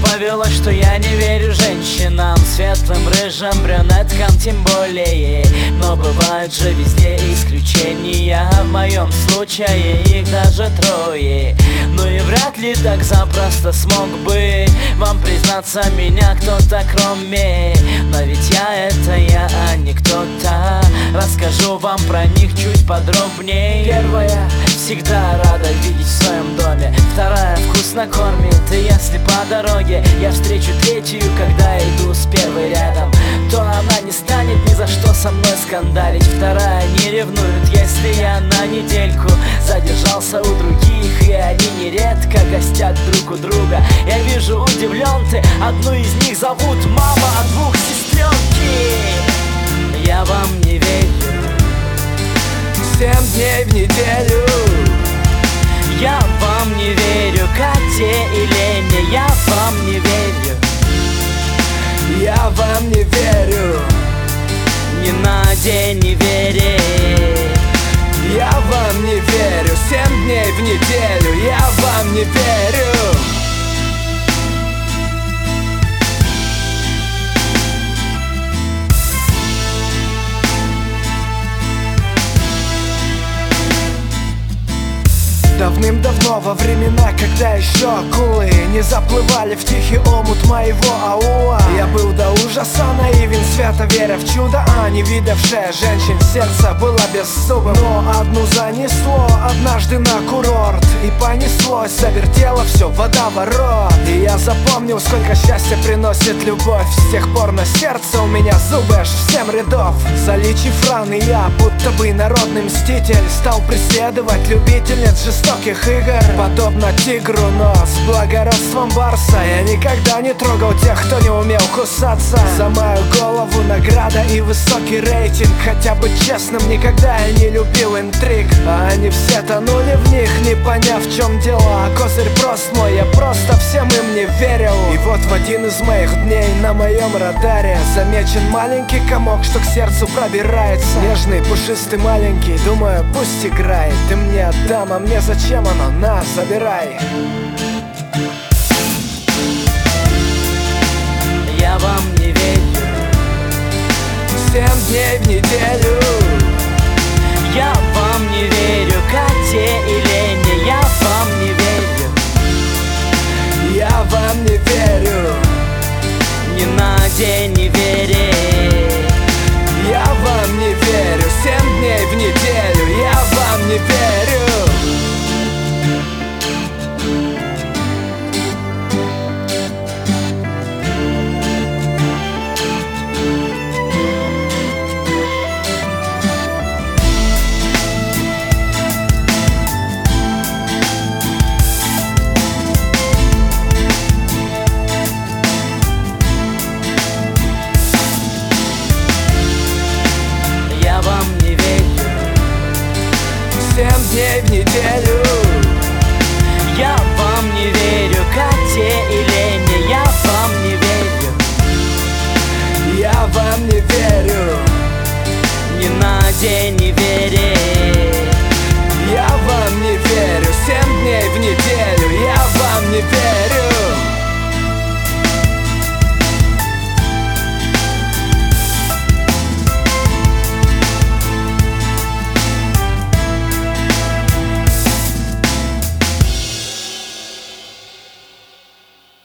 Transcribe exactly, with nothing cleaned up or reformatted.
повело, что я не верю женщинам, светлым, рыжим, брюнеткам тем более. Но бывают же везде исключения, в моем случае их даже трое. Ну и вряд ли так запросто смог бы вам признаться меня кто-то кроме. Но ведь я это я, а не кто-то. Расскажу вам про них чуть подробнее. Первая всегда рада видеть в своем доме, вторая вкусно кормит, и если по дороге я встречу третью, когда иду с первой рядом, то она не станет ни за что со мной скандалить. Вторая не ревнует, если я на недельку задержался у других, и они нередко гостят друг у друга. Я вижу, удивлен ты, одну из них зовут мама, а двух сестренки. Я вам не верю. Семь дней в неделю. Я вам не верю, Кате и Лене, я вам не верю. Я вам не верю. Ни Наде не верит. Я вам не верю. Семь дней в неделю. Я вам не верю. Давным-давно, во времена, когда еще акулы не заплывали в тихий омут моего аула, я был до ужаса наивен, свято веря в чудо, а не видевшая женщин сердце было беззубым. Но одну занесло однажды на курорт, и понеслось, завертело все водоворот. И я запомнил, сколько счастья приносит любовь. С тех пор на сердце у меня зубы аж в семь рядов. Залечив раны, я, будто бы народный мститель, стал преследовать любительниц жестоких игр, подобно тигру, но с благородством барса. Я никогда не трогал тех, кто не умел кусаться. За мою голову награда и высокий рейтинг. Хотя бы честным, никогда я не любил интриг, а они все тонули в них, не поняв, в чем дело. А козырь прост мой, я просто всем им не верил. И вот в один из моих дней на моем радаре замечен маленький комок, что к сердцу пробирается. Нежный, пушистый, маленький, думаю, пусть играет. Ты мне отдам, а мне зачем оно? На, забирай. Я вам не верю. Семь дней в неделю. Я вам не верю, Кате и Лене, я вам не верю. Я вам не верю. Ни Наде не верит. Я вам не верю. Семь дней в неделю. Я вам не верю. Семь дней в неделю.